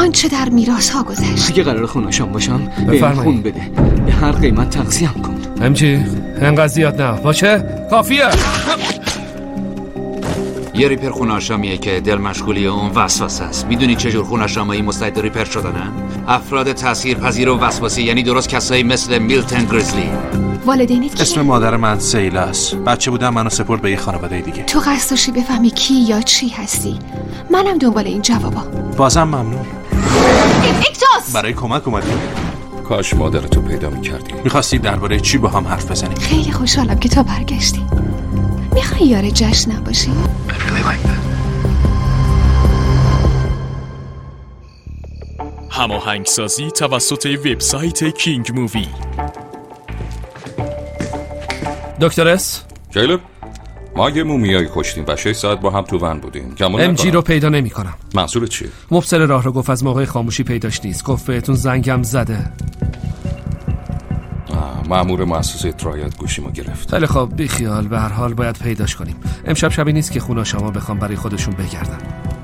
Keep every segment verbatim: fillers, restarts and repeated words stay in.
آنچه در میراث ها گذشت. اگه قرار خوناشام باشم به خون بده، به هر قیمت تقسیم کن. امجی انقدر زیاد نه باشه، کافیه. یه ریپر خوناشامیه که دل مشغولی اون وسواس است. میدونی چجور خوناشامایی مستعد ریپر شدنن؟ افراد تاثیرپذیر و وسواسی، یعنی درست کسایی مثل میلتن گریزلی. والدینت کیه؟ اسم مادر من سیلا است. بچه بودم منو سپرد به یه خانواده دیگه. تو قصد داشتی بفهمی کی یا چی هستی. منم دنبال این جوابا. بازم ممنون. اکتاس برای کمک اومدی. کاش مادرتو پیدا می‌کردی. می‌خواستی درباره چی با هم حرف بزنی؟ خیلی خوشحالم که تو برگشتی. میخوای یار جشنم باشی؟ هماهنگسازی توسط وبسایت کینگ مووی. دکتر اس کیلب، ما یه مومیایی کشتیم و شش ساعت با هم تو ون بودیم. ام جی رو پیدا نمی کنم. منظورت چیه؟ مبصر راه رو گفت از موقع خاموشی پیداش نیست. گفت بهتون زنگم زده. مأمور مؤسسه ترایاد گوشیمو گرفت. خیلی خوب، بی خیال. به هر حال باید پیداش کنیم. امشب شبی نیست که خونا شما بخوام برای خودشون بگردن.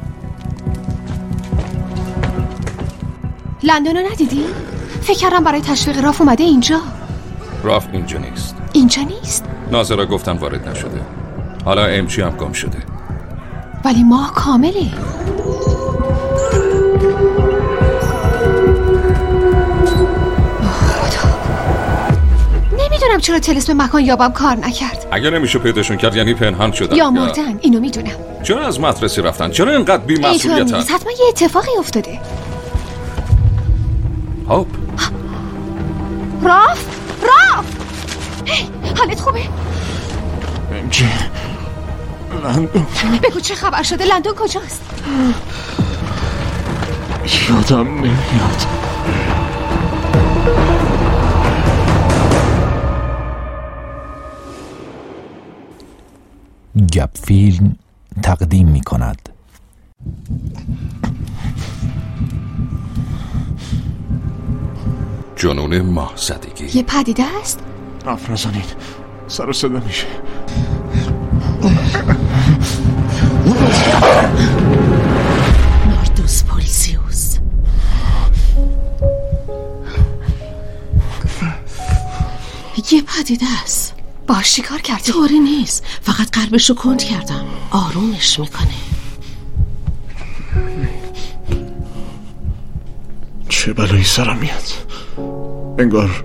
لندن رو ندیدی؟ فکر کردم برای تشویق راف اومده اینجا. راف اینجا نیست. اینجا نیست؟ ناظرا گفتن وارد نشده. حالا ام جی هم گم شده. ولی ما کامله. نمیدونم چرا طلسم مکان یابم کار نکرد. اگه نمیشه پیداشون کرد یعنی پنهان شدن یا مردن. اینو میدونم. چرا از مدرسه رفتن؟ چرا اینقدر بی‌مسئولیتن؟ حتما یه اتفاقی افتاده. هاپ راف راف هی حالت خوبه؟ امجی لندن. بگو چه خبر شده؟ لندن کجاست؟ یادم نمیاد. گپ فیلم تقدیم می کند جنون ماه زدگی. یه پدیده است؟ حرف نزنین، سر و صدا میشه. ناردوس پولیسیوس. یه پدیده است. باش چی کار کردی؟ طوری نیست، فقط قلبشو کند کردم. آرومش میکنه. چه بلایی سرم میاد. انگار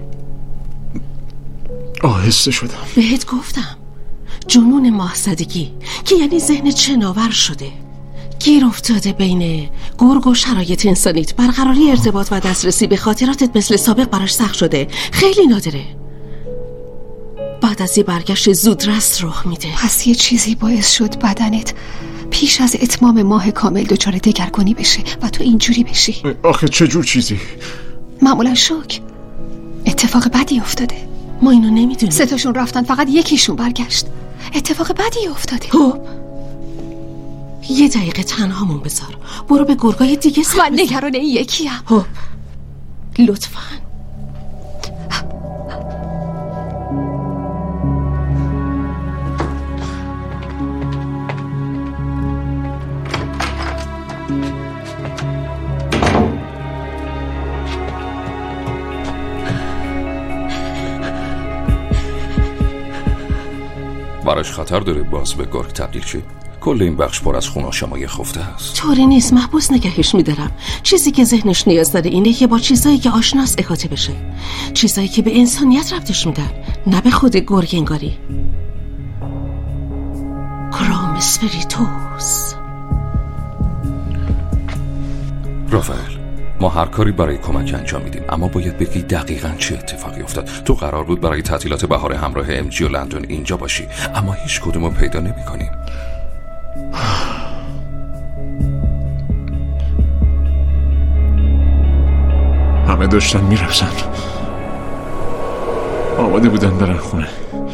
آهسته شدم. بهت گفتم جنون ماهزدگی که یعنی ذهن چناور شده، گیر افتاده بین گرگ و شرایط انسانیت. برقراری ارتباط و دسترسی به خاطراتت مثل سابق براش سخت شده. خیلی نادره. بعد از یه برگشت زودرس رخ میده. پس یه چیزی باعث شد بدنت پیش از اتمام ماه کامل دچار دگرگونی بشه و تو اینجوری بشی. آخه چه جور چیزی؟ معمولا شوک. اتفاق بدی افتاده. ما اینو نمیدونیم. سه تاشون رفتن، فقط یکیشون برگشت. اتفاق بدی افتاده. خب یه دقیقه تنهامون بذار. برو به گرگای دیگه سر من نگران این یکیم. خب لطفاً. براش خطر داره باز به گرگ تبدیل شه. کل این بخش پر از خوناشامای خفته است. طوری نیست، محبوس نگهش میدارم. چیزی که ذهنش نیاز داره اینه که با چیزایی که آشناس احاطه بشه، چیزایی که به انسانیت ربطش میدن، نه به خود گرگ انگاری. کرام اسپریتوس. رافائل، ما هر کاری برای کمک انجام میدیم، اما باید بگی دقیقاً چه اتفاقی افتاد. تو قرار بود برای تعطیلات بهار همراه ام جی و لندن اینجا باشی، اما هیچ کدومو پیدا نمی‌کنیم. همه داشتن میرفتن، آماده بودن برن خونه.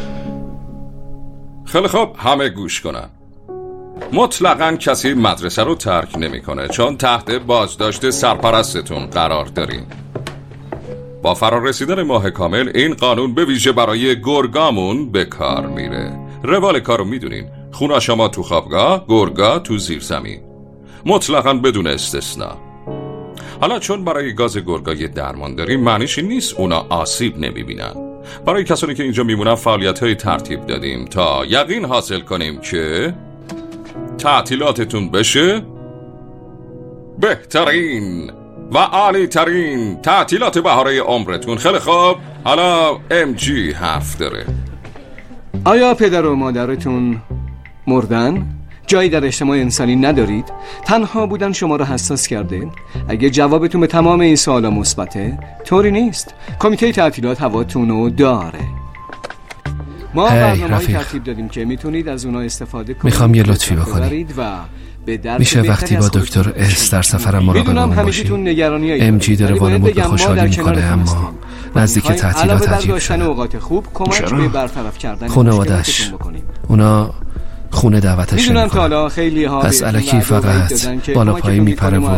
خیلی خوب، همه گوش کنن. مطلقاً کسی مدرسه رو ترک نمی‌کنه، چون تحت بازداشت سرپرستتون قرار دارین. با فرارسیدن ماه کامل این قانون به ویژه برای گرگامون به کار میره. روال کارو میدونین، خوناشاما تو خوابگاه، گرگا تو زیر زمین، مطلقاً بدون استثناء. حالا چون برای گاز گرگای درمان داریم معنیش این نیست اونا آسیب نمیبینن. برای کسانی که اینجا میمونن فعالیت‌های ترتیب دادیم تا یقین حاصل کنیم که تعطیلاتتون بشه بهترین و عالی ترین تعطیلات بهاره عمرتون. خیلی خوب، حالا ام جی حرف داره. آیا پدر و مادرتون مردن؟ جایی در اجتماع انسانی ندارید؟ تنها بودن شما رو حساس کرده؟ اگه جوابتون به تمام این سوالا مثبته، طوری نیست. کمیته تعطیلات هواتون رو داره. ما برنامه‌ای ترتیب دادیم که میتونید از اونها استفاده کنید. میخوام یه لطفی بکنید. میشه وقتی با دکتر اس در سفرم مراقبمون باشی؟ ام جی داره وانمون به خوشحالی میکنه، اما نزدیک تعطیلات عجیب شده. خانواده‌اش اونا خونه دعوتش نمیکنه، پس الکی فقط بالا پایی میپره و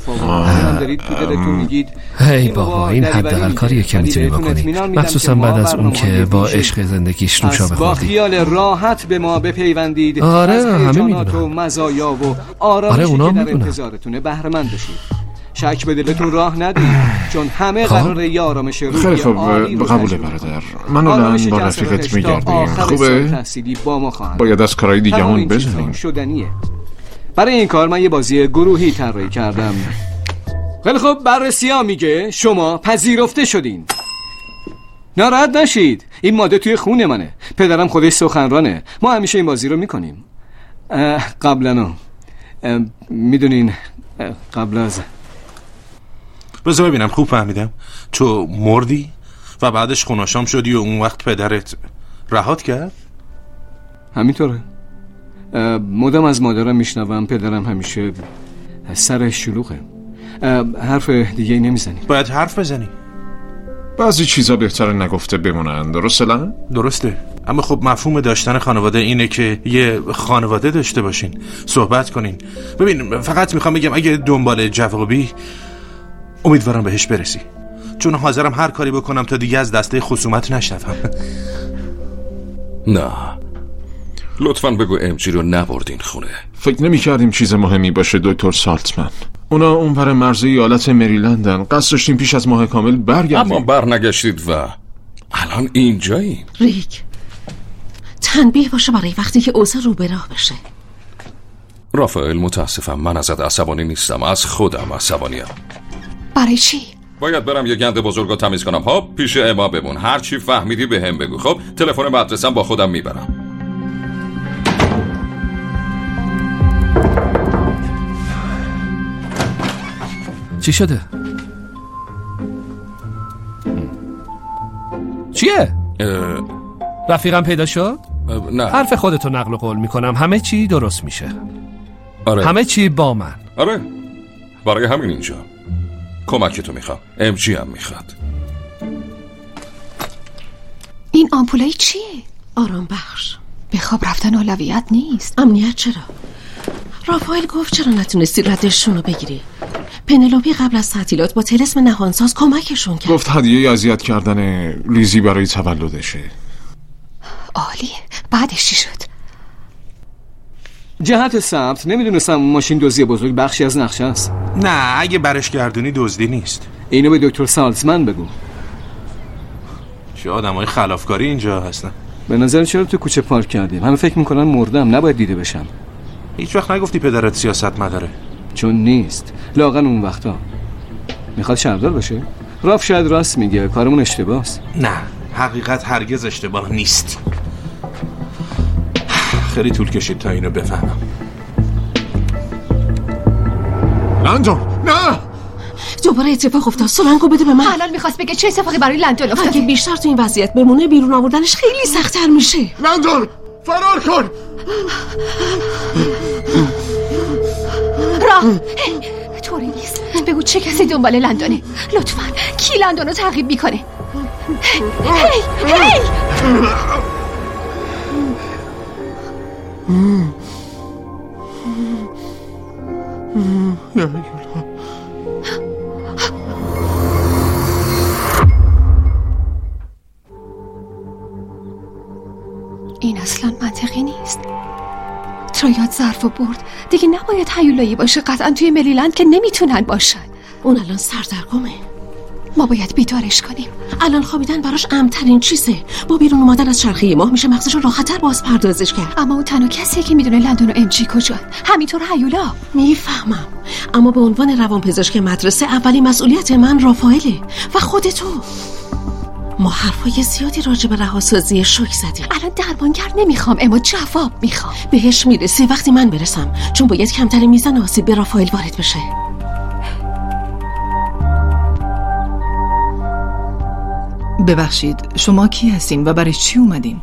هی بابا این حداقل کاریه که میتونی بکنی، مخصوصا بعد از اون که با عشق زندگیش نوشابه خوردی. با خیال راحت به ما بپیوندید. آره همه میدونم. آره اونا میدونم. بهره مند بشید. شک به دلتون راه ندید، چون همه قراره یه آرامش روحی خیلی خوب. قبوله برادر، من الان با رفیقت میگردیم. خوبه؟ باید از کارهای دیگه همون بزنیم. برای این کار من یه بازی گروهی طراحی کردم. خیلی خوب، بررسی ها میگه شما پذیرفته شدین. ناراحت نشید، این ماده توی خون منه. پدرم خودش سخنرانه. ما همیشه این بازی رو میکنیم. قبلا میدونین قبل از بذار ببینم خوب فهمیدم. تو مردی و بعدش خوناشام شدی و اون وقت پدرت رهات کرد؟ همینطوره. مدام از مادرم میشنوم پدرم همیشه سرش شلوغه. حرف دیگه نمیزنی. باید حرف بزنی. بعضی چیزا بهتره نگفته بمونن. درسته لن؟ درسته، اما خب مفهوم داشتن خانواده اینه که یه خانواده داشته باشین، صحبت کنین. ببین فقط میخوام بگم اگه دنبال جوابی، امیدوارم بهش برسی، چون حاضرم هر کاری بکنم تا دیگه از دسته خصومت نشنوم. نه لطفاً بگو ام جی رو نبردین خونه. فکر نمی کردیم چیز مهمی باشه دکتر سالتمن. اونا اونور مرز ایالت مریلندن. قصد داشتیم پیش از ماه کامل برگردیم، اما برنگشتید و الان اینجاییم. ریک تنبیه باشه برای وقتی که اوضاع رو به راه بشه. رافائل متاسفم، من ازت عصبانی نیستم، از خودم عصبانیم. برای چی؟ باید برم یه گند بزرگو تمیز کنم. خب پیش اما بمون، هر چی فهمیدی به هم بگو. خب تلفن مدرسم با خودم میبرم. چی شده؟ چیه؟ رفیقم پیدا شد؟ نه. حرف خودتو نقل و قول میکنم، همه چی درست میشه. آره. همه چی با من. آره برای همین اینجا کمکتو میخوام. ام جی هم میخواد. این آمپولای چیه؟ آرام بخش. به خواب رفتن اولویت نیست. امنیت چرا؟ رافائل گفت چرا نتونستی ردشون رو بگیری؟ پنلوپی قبل از تعطیلات با طلسم نهانساز کمکشون کرد. گفت هدیه اذیت کردن لیزی برای تولدشه. عالیه. بعدش چی شد؟ جهت ثبت نمیدونستم ماشین دزدی بزرگ بخشی از نقشه است. نه اگه برش گردونی دزدی نیست. اینو به دکتر سالتمن بگو. چه آدمای خلافکاری اینجا هستن. به نظر چرا تو کوچه پارک کردیم؟ همه فکر میکنن مردم، نباید دیده بشم. هیچ وقت نگفتی پدرت سیاست مداره؟ چون نیست. لااقل اون وقتا. میخواد شهردار بشه؟ راف شاید راست میگه، کارمون اشتباهه. نه حقیقت هرگز اشتباه نیست. خیلی طول کشید تا اینو بفهمم. لندن نه دوباره اتفاق افتاد. سولنگو بده به من. الان میخواست بگه چه اتفاقی برای لندن افتاد. اگه بیشتر تو این وضعیت بمونه بیرون آوردنش خیلی سخت‌تر میشه. لندن فرار کن. راه طوری نیست. بگو چه کسی دنبال لندنه. لطفاً کی لندن رو تعقیب میکنه؟ هی هی این اصلا منطقی نیست. ترویات ظرف و برد دیگه نباید هیولایی باشه. قطعا توی مریلند که نمیتونن باشن. اون الان سردرگمه. ما باید بیدارش کنیم. الان خوابیدن براش امن‌ترین چیزه. با بیرون اومدن از چرخه ماه میشه مغزش رو راحت‌تر باز پردازش کرد. اما اون تنها کسیه که میدونه لندن و ام جی کجا. همینطور هیولا. میفهمم، اما به عنوان روانپزشک مدرسه اولی مسئولیت من رافائله و خود تو. ما حرفای زیادی راجع به رهاسازی شوک زدیم. الان درمانگر نمیخوام، اما جواب میخوام. بهش میرسی وقتی من برسم، چون باید کمترین میزان آسیب به رافائل وارد بشه. ببخشید، شما کی هستین و برای چی اومدین؟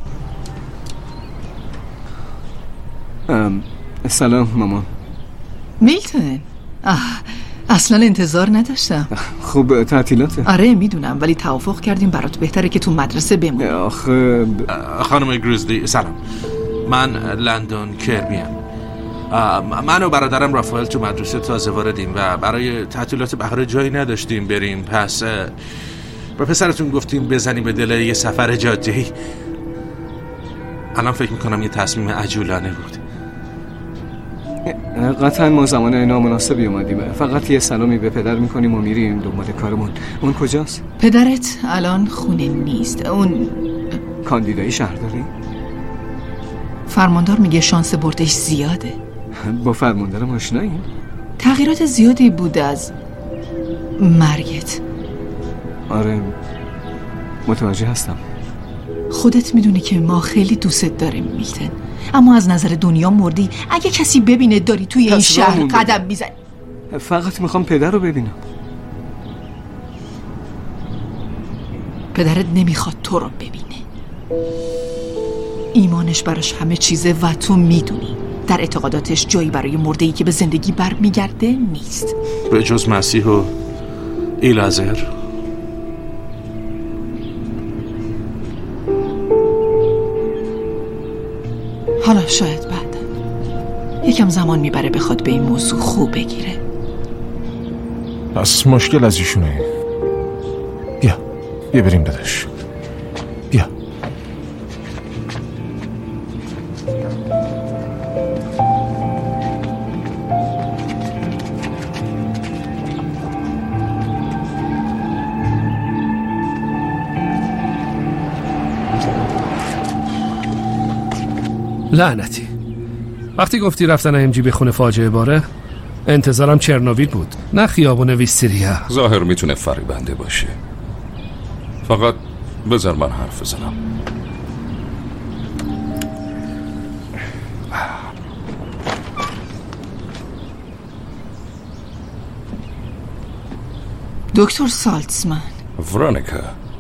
ام، سلام مامان. میلتون. آه، اصلا انتظار نداشتم. خوب تعطیلاته؟ آره میدونم، ولی توافق کردیم برات بهتره که تو مدرسه بمونی. آخه خانم گریزلی سلام، من لندن کربیم. من و برادرم رافائل تو مدرسه تازه واردیم و برای تعطیلات بهار جایی نداشتیم بریم، پس با پسرتون گفتیم بزنیم به دل یه سفر جاده‌ای. الان فکر میکنم یه تصمیم عجولانه بود. قطعا ما زمان نامناسبی اومدیم. فقط یه سلامی به پدر میکنیم و میریم دنبال کارمون. اون کجاست؟ پدرت الان خونه نیست. اون کاندیدای شهرداری؟ فرماندار میگه شانس بردش زیاده. با فرماندارم آشناییم؟ تغییرات زیادی بوده از مرگت. آره متوجه هستم. خودت میدونی که ما خیلی دوستت داریم میلتون، اما از نظر دنیا مردی. اگه کسی ببینه داری توی این شهر قدم میزنی. فقط میخوام پدر رو ببینم. پدرت نمیخواد تو رو ببینه. ایمانش براش همه چیزه و تو میدونی در اعتقاداتش جایی برای مرده‌ای که به زندگی برمیگرده نیست، به جز مسیح و ایلازر. حالا شاید بعد یکم زمان میبره بخواد به این موضوع خوب بگیره. پس مشکل از ایشونه. بیا بیا بریم داداش، بیا. لعنتی، وقتی گفتی رفتن ام جی به خونه فاجعه باره انتظارم چرنوبیل بود، نه خیابون ویستریا. ظاهر میتونه فریبنده باشه، فقط بذار من حرف بزنم. دکتر سالتزمن. ورونیکا.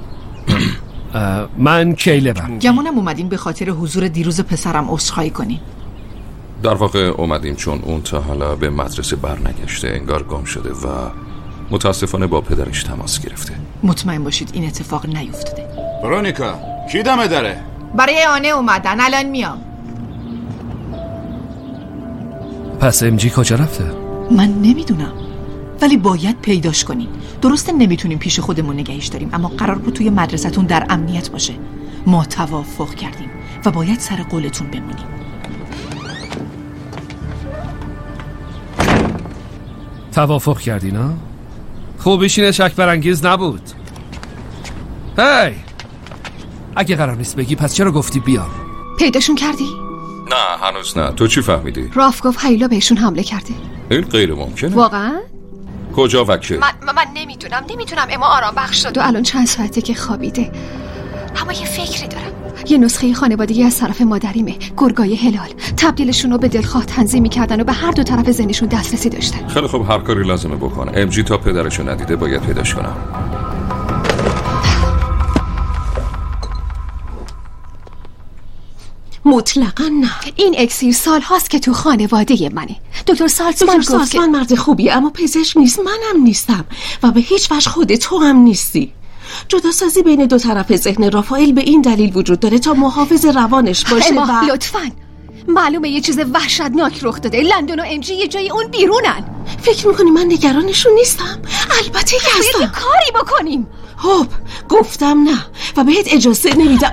من کیلبم. گمونم اومدین به خاطر حضور دیروز پسرم عذرخواهی کنین. در واقع اومدیم چون اون تا حالا به مدرسه برنگشته، انگار گم شده و متاسفانه با پدرش تماس گرفته. مطمئن باشید این اتفاق نیفتاده. ورونیکا، کی دمه داره؟ برای آنه اومدن، الان میام. پس ام جی کجا رفته؟ من نمیدونم، ولی باید پیداش کنین. درسته نمیتونیم پیش خودمون نگهش داریم، اما قرار بود توی مدرسه‌تون در امنیت باشه. ما توافق کردیم و باید سر قولتون بمونیم. توافق کردین ها؟ خوبیش اینه شک برانگیز نبود. هی، اگه قرار نیست بگی پس چرا گفتی بیا؟ پیداشون کردی؟ نه هنوز نه. تو چی فهمیدی؟ راف گفت هیلا بهشون حمله کرده. این غیر ممکنه. واقعا؟ کجا و که؟ من, من نمیدونم نمیدونم اما آرام بخش شد و الان چند ساعته که خوابیده. اما یه فکری دارم. یه نسخه خانوادگی از طرف مادریمه، گرگای هلال. تبدیلشون رو به دلخواه تنظیم می‌کردن و به هر دو طرف ذهنشون دسترسی داشتن. خیلی خوب، هر کاری لازمه بکنه. ام جی تا پدرشو ندیده باید پیداش کنم. مطلقا نه. این اکسیر سال هاست که تو خانواده منه. دکتر سالتزمن گفت سالتزمن مرد خوبیه اما پزشک نیست، منم نیستم و به هیچ وجه خود تو هم نیستی. جداسازی بین دو طرف ذهن رافائل به این دلیل وجود داره تا محافظ روانش باشه. اما و لطفاً معلومه یه چیز وحشتناک رخ داده. لندن و ام جی یه جای اون بیرونن. فکر میکنی من نگرانشون نیستم؟ البته که هستم. یه کاری بکنیم. خب گفتم نه و بهت اجازه نمیدم.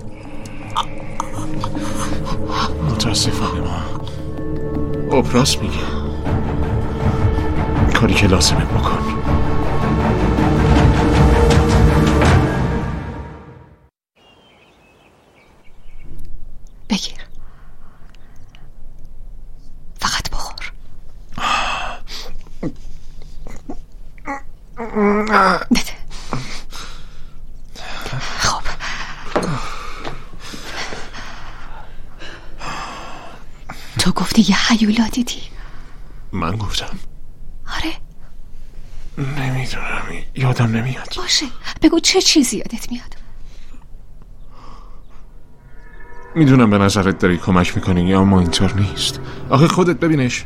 متاسفانه ما اپراس میگه کاری که لازمه بکن. خب تو گفتی یه هیولا دیدی؟ من گفتم؟ آره. نمیدونم، یادم نمیاد. باشه بگو چه چیزی یادت میاد؟ میدونم به نظرت داری کمک میکنی اما اینطور نیست. آخه خودت ببینش.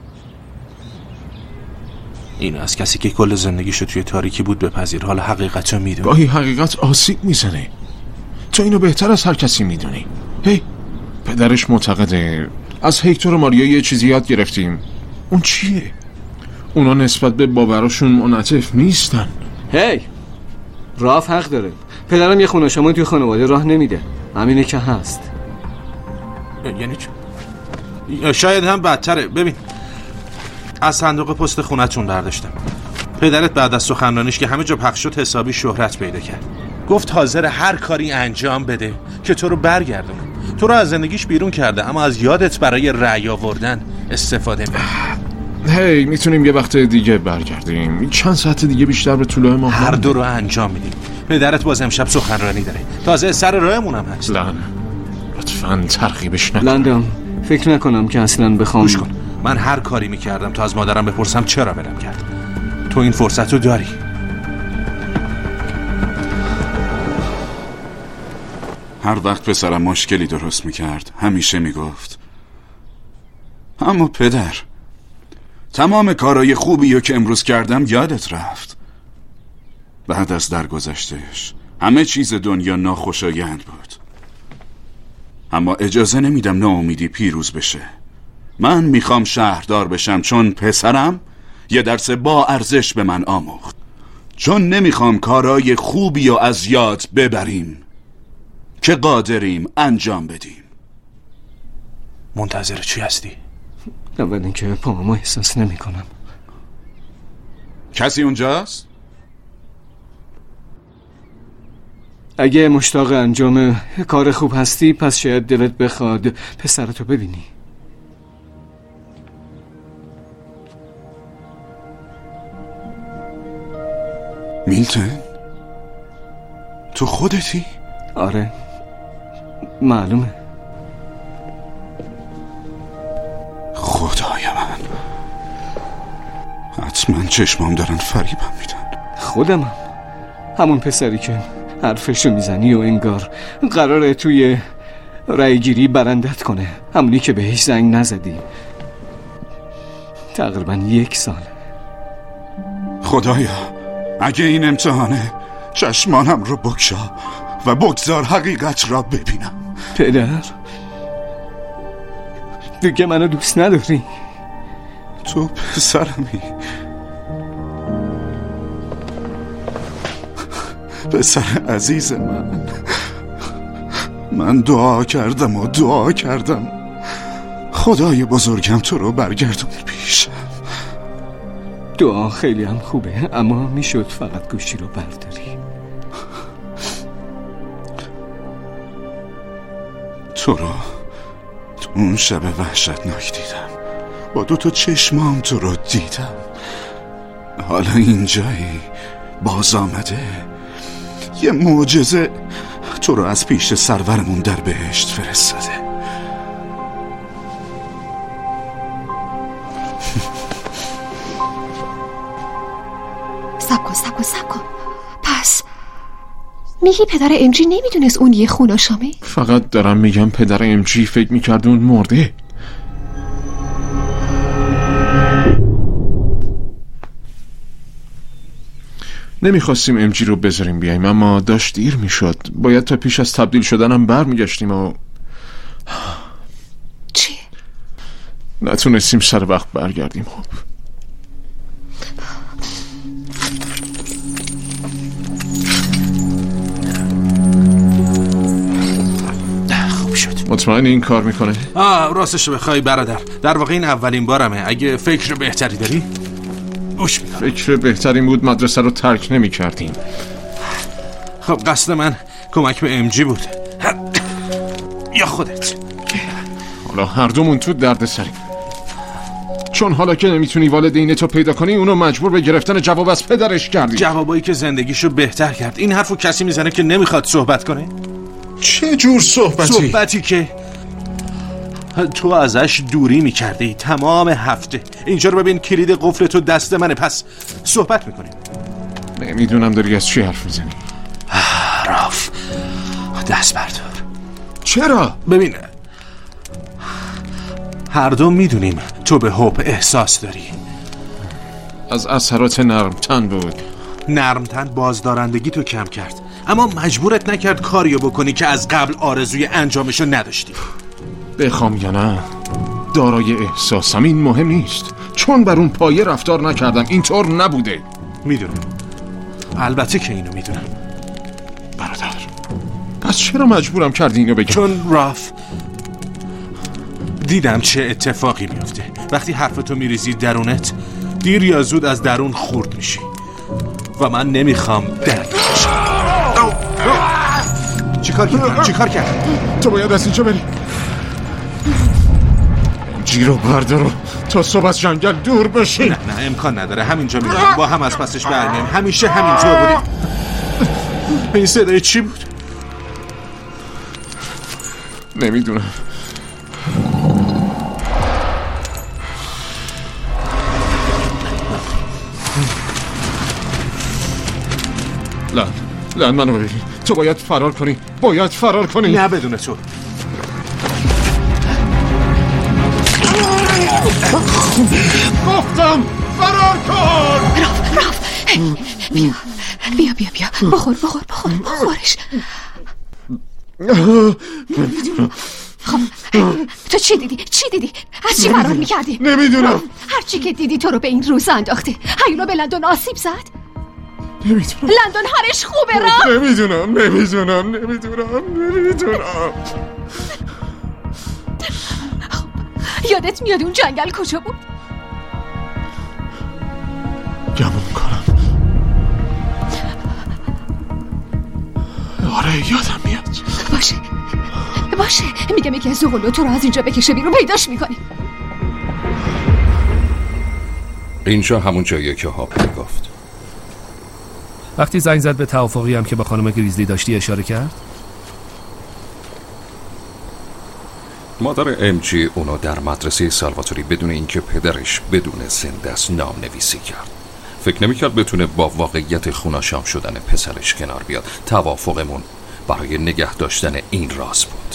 این از کسی که کل زندگیشو توی تاریکی بود بپذیر، حالا حقیقت رو میدونی. گاهی حقیقت آسیب میزنه. تو اینو بهتر از هر کسی میدونی. هی پدرش معتقده از هکتور و ماریا یه چیزی یاد گرفتیم. اون چیه؟ اونا نسبت به باوراشون منعطف نیستن. هی راف حق داره. پدرم یه خونه شما توی خانواده راه نمیده. همینه که هست. یعنی چه؟ شاید هم بدتره. ببین از صندوق پست خونتون برداشتم. پدرت بعد از سخنرانیش که همه جا پخش شد حسابی شهرت پیدا کرد. گفت حاضر هر کاری انجام بده که تو رو برگردونه. تو رو از زندگیش بیرون کرده اما از یادت برای رأی آوردن استفاده می‌کنه. هی میتونیم یه وقت دیگه برگردیم. چند ساعت دیگه بیشتر به طول ما هر دو رو انجام میدیم. پدرت باز امشب سخنرانی داره. تازه سر راهمون هم هست. لن لطفاً ترغیبش نکن. لندم فکر نکنم که اصلاً بخوام. گوش کن. من هر کاری میکردم تا از مادرم بپرسم چرا ولم کرد. تو این فرصت رو داری. هر وقت پسرم مشکلی درست میکرد همیشه میگفت اما پدر تمام کارهای خوبی رو که امروز کردم یادت رفت. بعد از درگذشتش همه چیز دنیا ناخوشایند بود، اما اجازه نمیدم ناامیدی پیروز بشه. من میخوام شهردار بشم چون پسرم یه درس با ارزش به من آموخت، چون نمیخوام کارهای خوبی رو از یاد ببریم که قادریم انجام بدیم. منتظر چی هستی؟ اول اینکه پامو احساس نمی کنم. کسی اونجاست؟ اگه مشتاق انجام کار خوب هستی پس شاید دلت بخواد پسرتو ببینی. میلتن؟ تو خودتی؟ آره معلومه. خدای من، حتما چشمام دارن فریبم میدن. خودمم همون پسری که حرفشو میزنی و انگار قراره توی رای گیری برندت کنه، همونی که بهش زنگ نزدی. تقریبا یک سال. خدایا اگه این امتحانه چشمانم رو بکشا و بگذار حقیقت را ببینم. پدر دیگه منو دوست نداری؟ تو پسرمی، پسر عزیز من. من دعا کردم و دعا کردم خدای بزرگم تو رو برگردون پیشم. دعا خیلی هم خوبه اما میشد فقط گوشی رو برداری. تو رو تو اون شب وحشتناک دیدم، با دو تا چشمام تو رو دیدم. حالا اینجایی باز آمده یه معجزه تو رو از پیش سرورمون در بهشت فرستاده. سب کن سب کن سب کن. پس میگی پدر امجی نمیدونست اون یه خوناشامه؟ فقط دارم میگم پدر امجی فکر میکرد اون مرده. نمیخواستیم امجی رو بذاریم بیاییم اما داشت دیر میشد. باید تا پیش از تبدیل شدنم بر میگشتیم و چی؟ نتونستیم سر وقت برگردیم. خب خوب شد. مطمئن این کار میکنه؟ آه راستشو بخوای برادر در واقع این اولین بارمه. اگه فکر بهتری داری گوش میکنم. فکر بهترین بود مدرسه رو ترک نمی کردیم. خب قصد من کمک به امجی بود یا خودت؟ حالا هر دومون تو درد سریم. چون حالا که نمیتونی والدینتو پیدا کنی اونو مجبور به گرفتن جواب از پدرش کردی. جوابایی که زندگیشو بهتر کرد. این حرفو کسی میزنه که نمیخواد صحبت کنه؟ چه جور صحبتی؟ صحبتی که تو ازش دوری میکردی تمام هفته. اینجا رو ببین، کلید قفل تو دست منه، پس صحبت میکنیم. نمیدونم داری از چی حرف میزنی. راف دست بردار. چرا؟ ببین، هر دو میدونیم تو به حب احساس داری. از اثرات نرمتن بود. نرمتن بازدارندگی تو کم کرد، اما مجبورت نکرد کاریو بکنی که از قبل آرزوی انجامشو نداشتی. بخوام یا نه دارای احساسم این مهم نیست، چون بر اون پایه رفتار نکردم. اینطور نبوده. میدونم، البته که اینو میدونم برادر. پس چرا مجبورم کردی اینو بگم؟ چون راف دیدم چه اتفاقی میفته وقتی حرفتو میریزی درونت. دیر یا زود از درون خورد میشی و من نمیخوام درد بکشم. چی کار کردی؟ چی کار کردی؟ تو باید از اینجا بری. جیرو بردارو تا صبح از جنگل دور بشی. نه نه امکان نداره. همینجا میمونیم، با هم از پسش برمیم. همیشه همینطور بودیم. این صدای چی بود؟ نمیدونم. لن لن منو ببین. تو باید فرار کنی. باید فرار کنی. نه بدون تو. گفتم فرار کن. راف راف بیا بیا بیا بیا بخور بخور بخور بخورش. خب تو چی دیدی؟ چی دیدی؟ از چی فرار میکردی؟ نمیدونم. هر چی که دیدی تو رو به این روز انداخته. هیولا به لندن آسیب زد؟ نمیدونم. لندن حالش خوبه را؟ نمیدونم نمیدونم نمیدونم نمیدونم. یادت میاد اون جنگل کجا بود؟ گمون کنم. آره یادم میاد. باشه باشه میگم یکی از زغلو تو رو از اینجا بکشه بیرون، پیداش میکنی. اینجا همون جاییه که هاپ میگفت. وقتی زنگ زد به توافقی هم که با خانم گریزلی داشتی اشاره کرد. مادر ام جی اونو در مدرسه سالواتوری بدون اینکه پدرش بدون زنده است نام نویسی کرد. فکر نمی‌کرد بتونه با واقعیت خوناشام شدن پسرش کنار بیاد. توافقمون برای نگه داشتن این راز بود.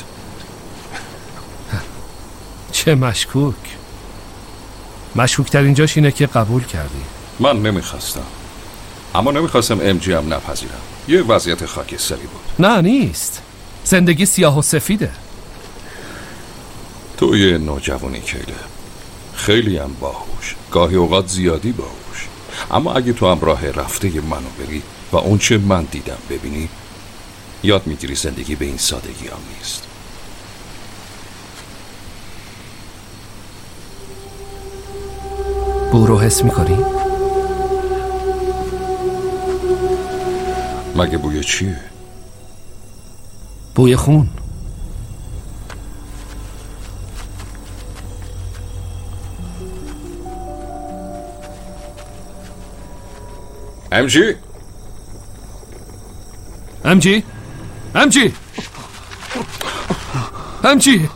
چه مشکوک. مشکوک ترین جاش اینه که قبول کردی. من نمیخواستم، اما نمیخواستم ام جی هم نپذیرم. یه وضعیت خاکستری بود. نه نیست. زندگی سیاه و سفیده. تو یه نوجوانی کیله، خیلی هم باهوش، گاهی اوقات زیادی باهوش. اما اگه تو هم راه رفته منو بری و اون چه من دیدم ببینی، یاد میگیری زندگی به این سادگی هم نیست. بو رو حس میکنی؟ مگه بوی چیه؟ بوی خون. ام جی ام جی ام جی ام جی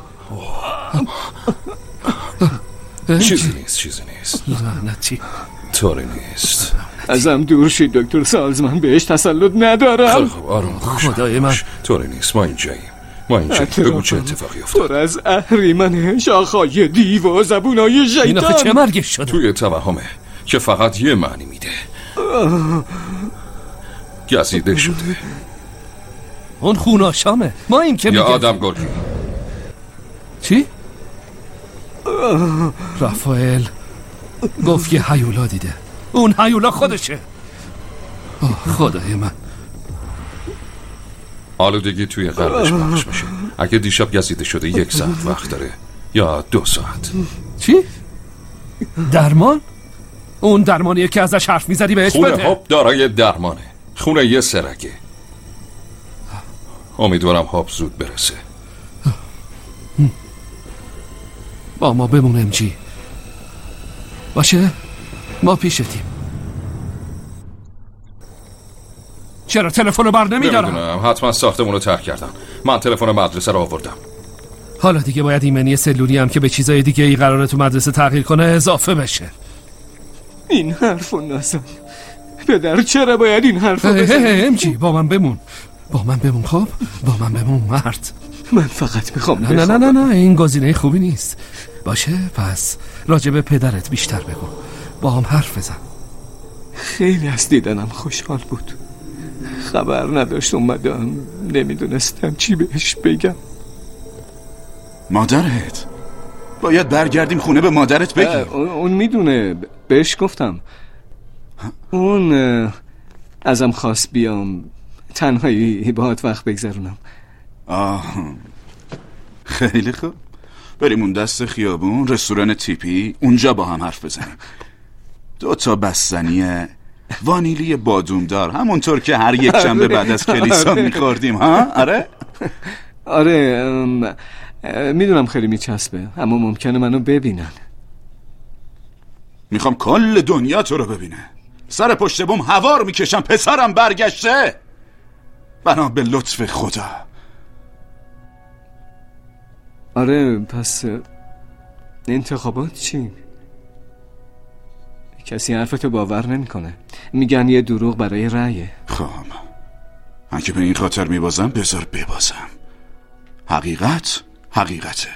چیزی نیست چیزی نیست لعنتی طوری نیست. ازم دور شید دکتر سالز، من بهش تسلط ندارم. خب آروم خدای من. طوری نیست، ما اینجاییم ما اینجاییم. بگو چه اتفاقی افتاد؟ پر از اهریمن، شاخهای دیو و زبونای شیطان. این آخه چه مرگش شده؟ توی توهمه که فقط یه معنی میده. گزیده شده. اون خوناشامه. ما این که یا آدم گرگی. چی؟ رافائل گفت یه هیولا دیده. اون هیولا خودشه. خدای من. آلودگی توی قلبش پخش میشه. اگه دیشب گزیده شده یک ساعت وقت داره یا دو ساعت. چی؟ درمان؟ اون درمانیه که ازش حرف میزدی بهش بده. خونه هاپ دارای درمانه. خونه یه سرگه. امیدوارم هاپ زود برسه. با ما بمون ام جی. باشه ما پیشتیم. چرا تلفن رو بر نمیدارم؟ نمیدونم، حتما ساختمون رو ترک کردن. من تلفن مدرسه رو آوردم. حالا دیگه باید ایمنی سلولی هم که به چیزای دیگه ای قراره تو مدرسه تغییر کنه اضافه بشه. این حرفو نزن پدر، چرا باید این حرفو بزنی؟ امجی با من بمون، با من بمون. خب با من بمون مرد. من فقط میخوام نه نه نه نه این گزینه خوبی نیست. باشه پس راجع به پدرت بیشتر بگو، با هم حرف بزن. خیلی از دیدنم خوشحال بود. خبر نداشت اومدم، نمیدونستم چی بهش بگم. مادرت باید برگردیم خونه به مادرت بگیم. اون میدونه، بهش گفتم. اون ازم خواست بیام تنهایی باهات وقت بگذرونم. آه خیلی خوب، بریم اون دست خیابون رستوران تیپی، اونجا با هم حرف بزنیم. دو تا بستنی وانیلی بادومدار، همونطور که هر یک شنبه بعد از کلیسا میخوردیم. ها آره آره میدونم خیلی میچسبه، اما ممکنه منو ببینن. میخوام کل دنیا تو رو ببینه. سر پشت بوم هوار میکشم پسرم برگشته. بنا به لطف خدا. آره پس انتخابات چی؟ کسی حرفتو باور نمیکنه، میگن یه دروغ برای رأیه. خب اگه به این خاطر میبازم بذار ببازم. حقیقت حقیقته.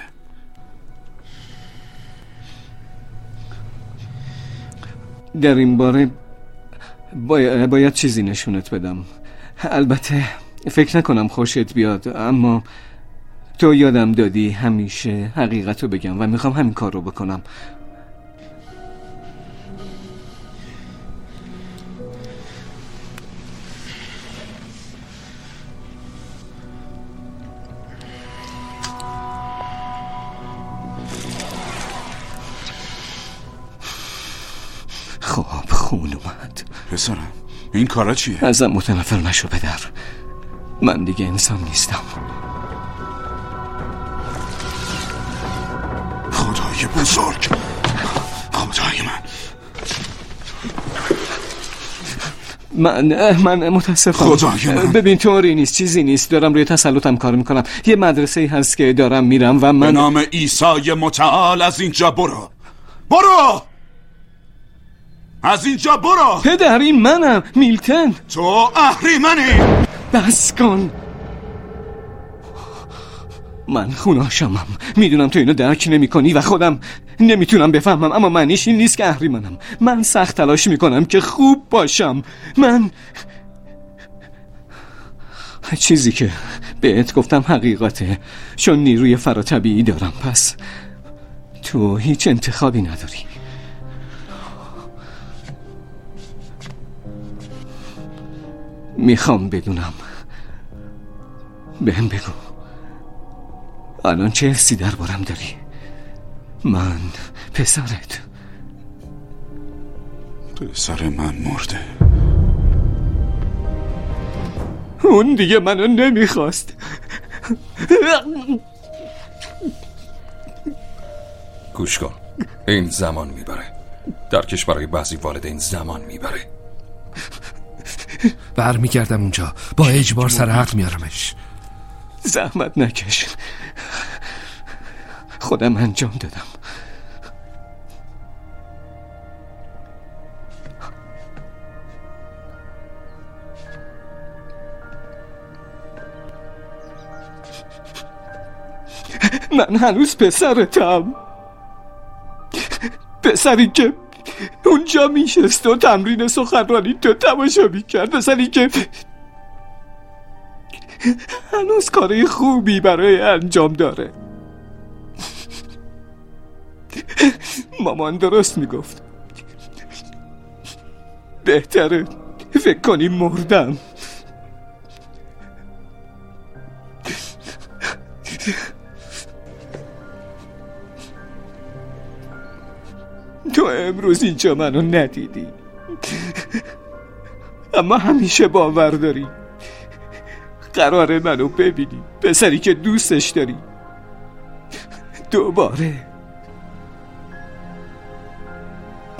در این باره باید, باید چیزی نشونت بدم. البته فکر نکنم خوشت بیاد، اما تو یادم دادی همیشه حقیقتو بگم و میخوام همین کار رو بکنم. خب خون اومد. پسرم این کارا چیه؟ ازم متنفر نشو پدر، من دیگه انسان نیستم. خدای بزرگ، خدای من من من متاسفم. خدای من. ببین طوری نیست، چیزی نیست، دارم روی تسلطم کار میکنم. یه مدرسه هست که دارم میرم و من به نام عیسی متعال از اینجا برو. برو از اینجا برو. پدر این منم، میلتن. تو اهریمنی. بس کن. من خوناشمم، میدونم تو اینو درک نمی کنی و خودم نمیتونم بفهمم، اما معنیش این نیست که اهریمنم. من سخت تلاش میکنم که خوب باشم. من چیزی که بهت گفتم حقیقته، چون نیروی فراتبیعی دارم. پس تو هیچ انتخابی نداری. میخوام بدونم، بهم بگو الان چه حسی دربارم داری؟ من پسرت. پسر من مرده. اون دیگه منو نمیخواست. گوش کن، این زمان میبره. درکش برای بعضی والدین زمان میبره. برمیگردم اونجا، با اجبار سر حق میارمش. زحمت نکش، خودم انجام دادم. من هنوز پسرتم، پسری که اونجا میشست و تمرین سخنرانی تو تماشا میکرد، پسری که هنوز کاری خوبی برای انجام داره. مامان درست میگفت، بهتره فکر کنی مردم. تو امروز اینجا منو ندیدی، اما همیشه باور داری قراره منو ببینی، پسری که دوستش داری دوباره.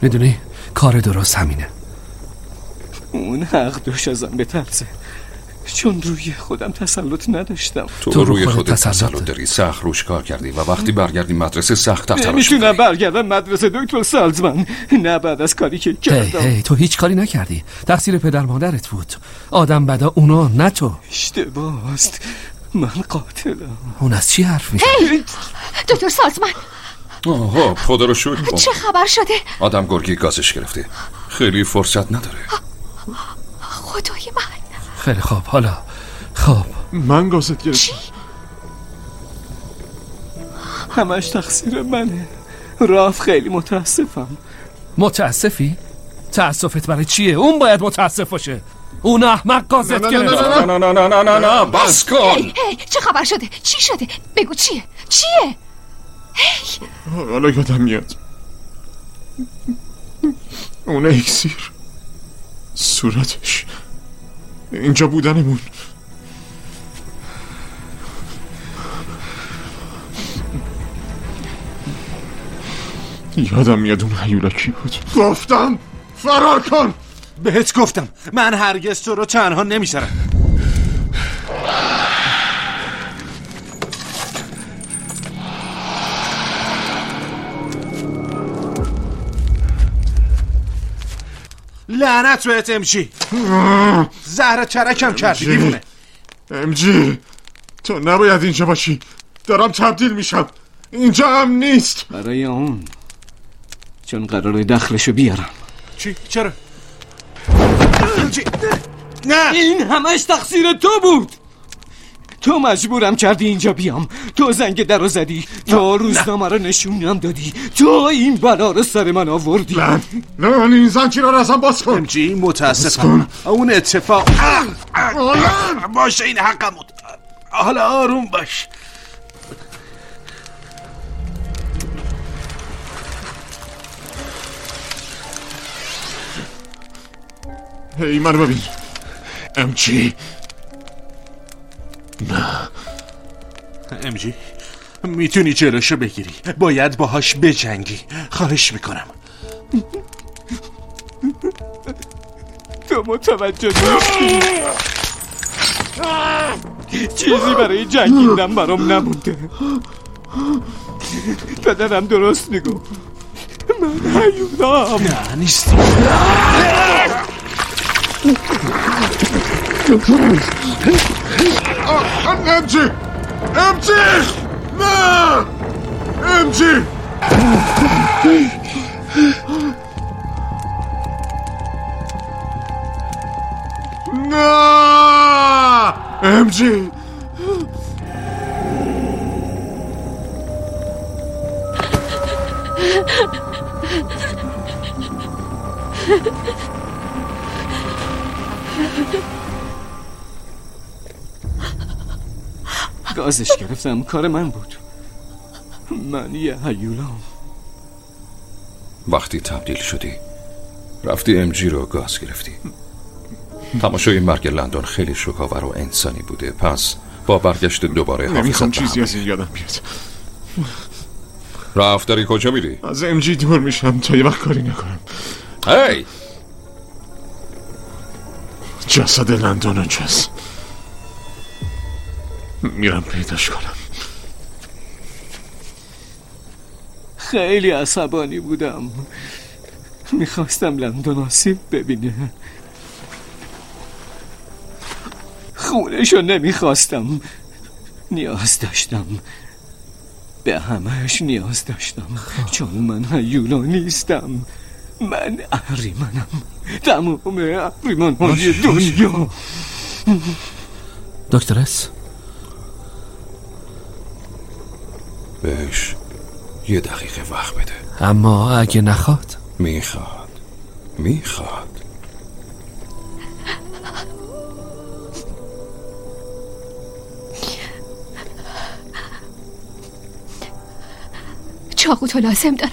میدونی کار درست همینه. اون حق داشت ازم بترسه، چون روی خودم تسلط نداشتم. تو, تو روی خودت تسلط, تسلط داری. سخت روش کار کردی و وقتی برگردی مدرسه سخت تر تلاش میکنی. نمیتونم برگردم مدرسه دکتر سالزمن، نه بعد از کاری که کردم. هی هی تو هیچ کاری نکردی، تقصیر پدر مادرت بود. آدم بدا اونا، نه تو. اشتباه است، من قاتلم. اون از چی حرف میزنه؟ هی دکتر سالزمن. آها خدا رو شکر. چه خبر شده؟ آدم گرگی گازش گرفته، خیلی فرصت نداره. خدای من. خیلی خوب، حالا خب من گازت گرفتم. چی؟ همش تقصیر منه. راف خیلی متاسفم. متاسفی؟ تأسفت برای چیه؟ اون باید متاسف باشه. اون احمق گازت گرفت. نه نه نه نه نه نه نه بس کن. هی هی چه خبر شده؟ چی شده؟ بگو چیه؟ چیه؟ هی حالا یادم میاد اون اکسیر، صورتش، اینجا بودنمون. یادم میاد اون هیولا کی بود. گفتم فرار کن. بهت گفتم من هرگز تو رو تنها نمیذارم. لعنت بهت امجی، زهر چرکم کردی دیوونه. امجی تو نباید اینجا باشی، دارم تبدیل میشم، اینجا هم نیست. برای اون، چون قراره دخلشو بیارم. چی؟ چرا؟ امجی نه، این همش تقصیر تو بود. تو مجبورم کردی اینجا بیام، تو زنگ در رو زدی، تو روزنامه رو نشونم دادی، تو این بلا رو سر من آوردی. نه نه این زنجیر رو ازم باز کن. امجی متاسفم، اون اتفاق باشه، این حقم بود. حالا آروم باش. هی منو ببین امجی. نه امجی میتونی جلوشو بگیری، باید باهاش بجنگی، خواهش میکنم. تو متوجه نیستی، چیزی برای جنگیدن برام نمونده. پدرم درست میگفت، من هیولام. نه نیستی. امجی امجی نه امجی نه امجی گازش گرفتم، کار من بود. من یه هیولام. وقتی تبدیل شدی رفتی امجی رو گاز گرفتی. تماشای مرگ لندن خیلی شوکاور و انسانی بوده، پس با برگشت دوباره نمیخوام چیزی از این یادم بیاد. رفت داری کجا میری؟ از امجی دور میشم تا یه وقت کاری نکنم. هی جسد لندن کجاست؟ میرم پیداش کنم. خیلی عصبانی بودم، میخواستم لندن آسیب ببینه، خونشو نمیخواستم، نیاز داشتم، به همهش نیاز داشتم. چون من هیولا نیستم، من اهریمنم، تمام اهریمن های دنیا. دکتر اس بهش یه دقیقه وقت بده. اما اگه نخواد؟ میخواد میخواد چاقو تو لازم دارم.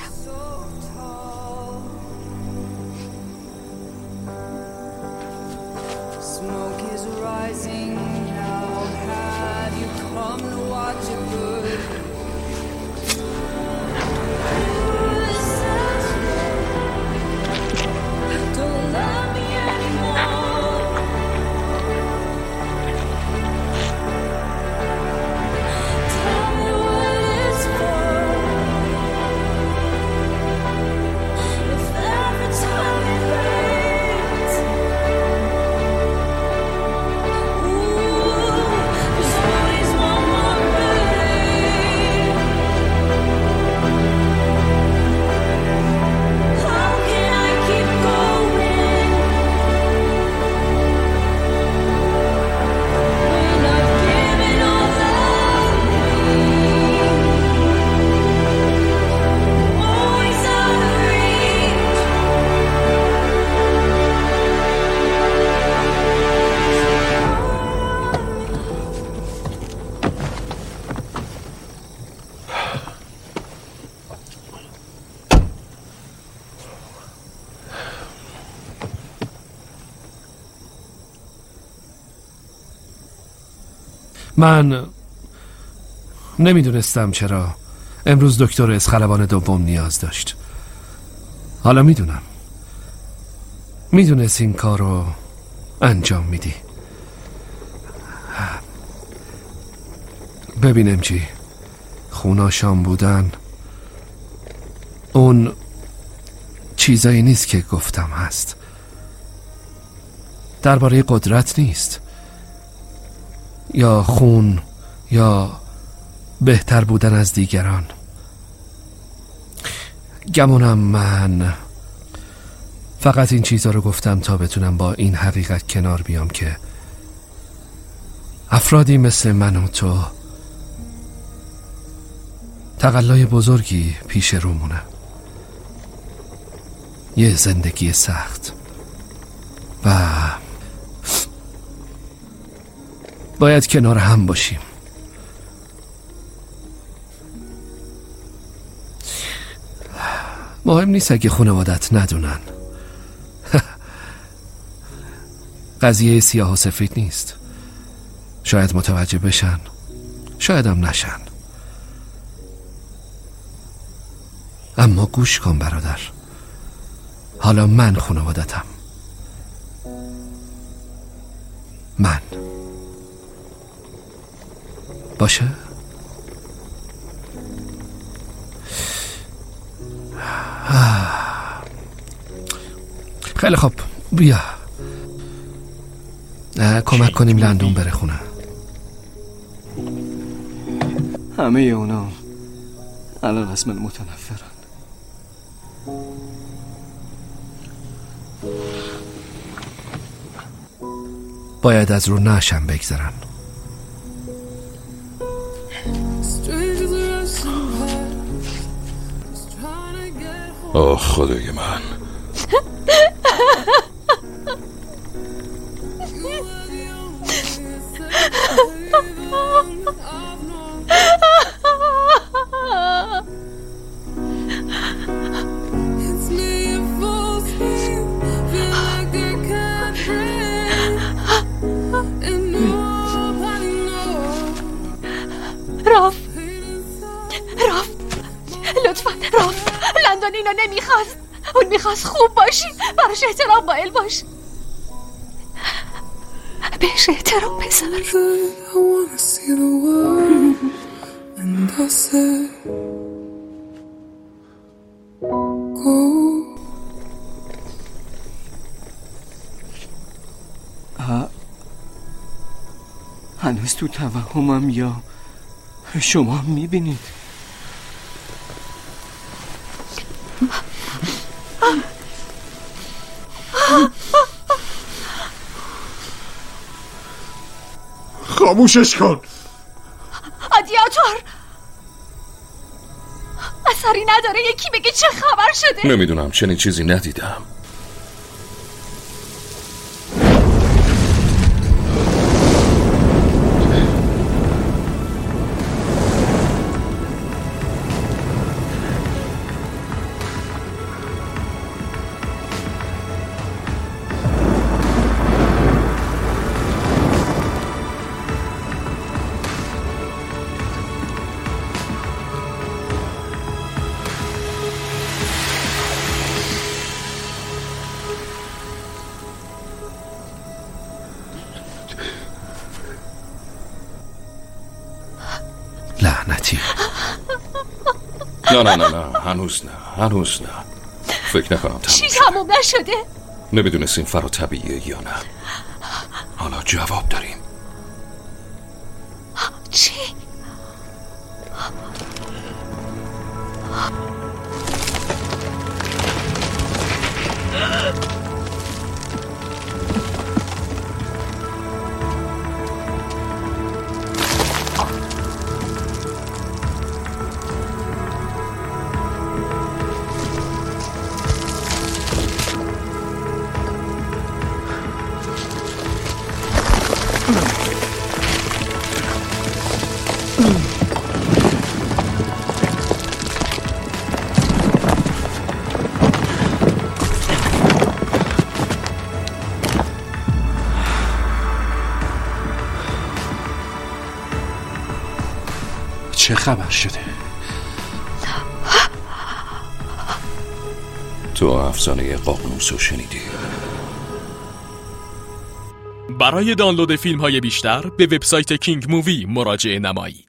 من نمیدونستم چرا امروز دکتر اسخلبان دوم نیاز داشت. حالا میدونم. میدونست این کار رو انجام میدی. ببینم چی خوناشام بودن اون چیزایی نیست که گفتم هست. درباره قدرت نیست یا خون یا بهتر بودن از دیگران. گمونم من فقط این چیزها رو گفتم تا بتونم با این حقیقت کنار بیام که افرادی مثل من و تو تقلای بزرگی پیش رومونه. یه زندگی سخت و باید کنار هم باشیم. مهم نیست اگه خانوادت ندونن. قضیه سیاه و سفید نیست. شاید متوجه بشن، شاید هم نشن. اما گوش کن برادر، حالا من خانوادتم. من باشه؟ خیلی خوب، بیا کمک کنیم لندون بره خونه. همه اونا الان از من متنفرن. باید از رو نشم بگذرن. آه خدای من. راف راف لطفا راف، لندن اینو نمیخواست. اون میخواست خوب باشی، براش احترام قائل باش، بهش احترام بذار. هنوز تو توهمم یا شما میبینید؟ خاموشش کن. آدیاتور اثری نداره یکی بگه چه خبر شده؟ نمیدونم، چنین چیزی ندیدم. لعنتی. نه نه نه نه هنوز نه هنوز نه. فکر نکنم تموم چی تموم نشده؟ نمیدونستیم فرا طبیعیه یا نه. حالا جواب داریم. چی؟ چه خبر شده؟ تو افسانه ققنوسو شنیدی؟ برای دانلود فیلم های بیشتر به وبسایت کینگ مووی مراجعه نمایید.